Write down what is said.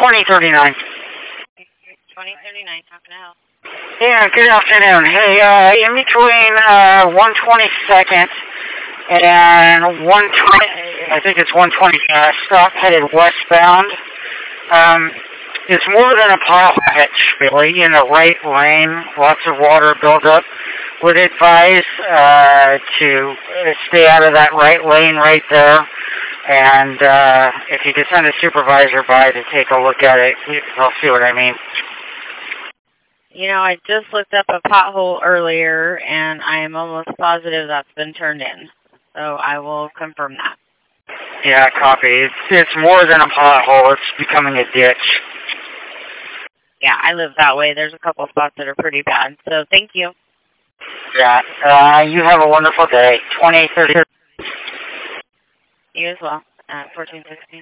2039. 2039, how can I help? Yeah, good afternoon. Hey, in between 122nd and 120, I think it's 120, stop headed westbound. It's more than a pothole, really, in the right lane. Lots of water buildup. Would advise to stay out of that right lane right there. And if you could send a supervisor by to take a look at it, they'll see what I mean. You know, I just looked up a pothole earlier, and I am almost positive that's been turned in. So I will confirm that. Yeah, copy. It's more than a pothole. It's becoming a ditch. Yeah, I live that way. There's a couple spots that are pretty bad. So thank you. Yeah, you have a wonderful day. 2030. You as well. 1416.